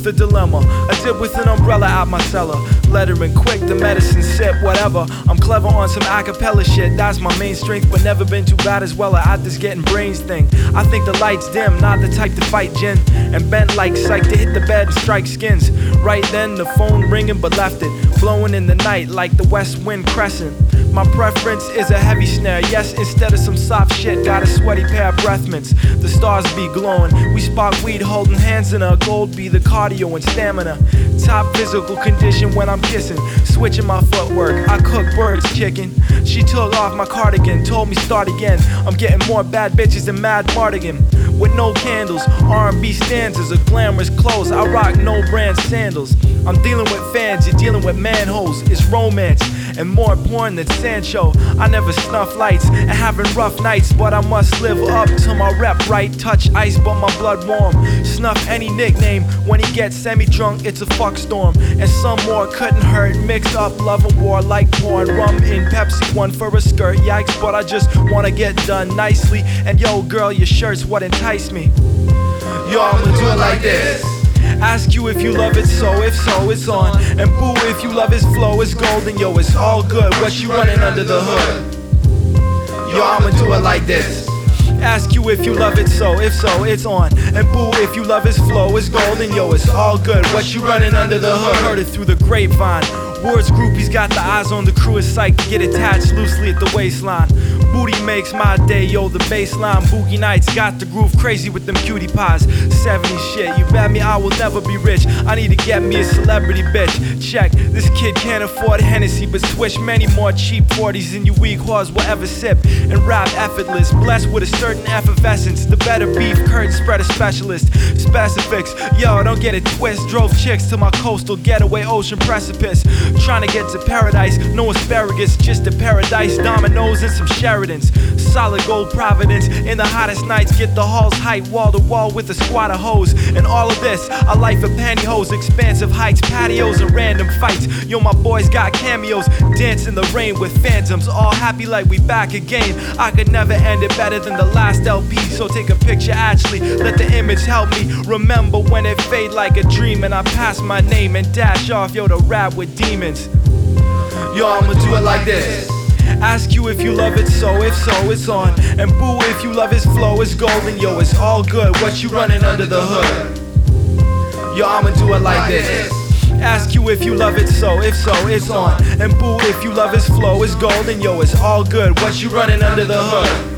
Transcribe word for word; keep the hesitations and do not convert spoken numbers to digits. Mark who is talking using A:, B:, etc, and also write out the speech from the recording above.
A: the dilemma. I dip with an umbrella out my cellar. Lettering quick, the medicine sip, whatever. I'm clever on some acapella shit, that's my main strength. But never been too bad as well at this getting brains thing. I think the light's dim, not the type to fight gin. And bent like psych to hit the bed and strike skins. Right then the phone ringing but left it, blowing in the night like the west wind crescent. My preference is a heavy snare, yes, instead of some soft shit, got a sweaty pair of breath mints. The stars be glowing, we spark weed holding hands in a gold be the cardio and stamina. Top physical condition when I'm kissing, switching my footwork, I cook birds chicken. She took off my cardigan, told me start again. I'm getting more bad bitches than Mad Mardigan. With no candles, R and B stanzas, or glamorous clothes, I rock no brand sandals. I'm dealing with fans, you're dealing with manholes. It's romance and more porn than Sancho. I never snuff lights and having rough nights, but I must live up to my rep, right? Touch ice but my blood warm. Snuff any nickname when he gets semi-drunk, it's a fuck storm. And some more couldn't hurt, mix up love and war like porn. Rum in Pepsi, one for a skirt, yikes, but I just wanna get done nicely. And yo girl, your shirt's what entice me. Yo, I'ma do it like this. Ask you if you love it, so if so, it's on. And boo, if you love his flow, it's golden, yo, it's all good. What you running under the hood? Yo, I'ma do it like this. Ask you if you love it, so if so, it's on. And boo, if you love his flow, it's golden, yo, it's all good. What you running under the hood? Heard it through the grapevine. Words groupies got the eyes on the crew, is psyched to get attached loosely at the waistline. Booty makes my day, yo, the baseline. Boogie Nights got the groove crazy with them cutie pies. seventies shit, you bet me I will never be rich. I need to get me a celebrity bitch. Check, this kid can't afford Hennessy, but swish many more cheap forties than you weak whores will ever sip. And rap effortless, blessed with a certain effervescence. The better beef, curtain spreader specialist. Specifics, yo, don't get it twist. Drove chicks to my coastal getaway ocean precipice. Trying to get to paradise, no asparagus, just a paradise. Dominoes and some Sheridans. Solid gold Providence. In the hottest nights, get the halls hype wall to wall with a squad of hoes. And all of this, a life of pantyhose, expansive heights, patios, and random fights. Yo, my boys got cameos, dance in the rain with phantoms. All happy like we back again. I could never end it better than the last L P. So take a picture, actually, let the image help me remember when it fade like a dream. And I pass my name and dash off, yo, to rap with demons. Yo, I'ma do it like this. Ask you if you love it, so if so, it's on. And boo, if you love his flow, it's golden, yo, it's all good. What you running under the hood? Yo, I'ma do it like this. Ask you if you love it, so if so, it's on. And boo, if you love his flow, it's golden, yo, it's all good. What you running under the hood?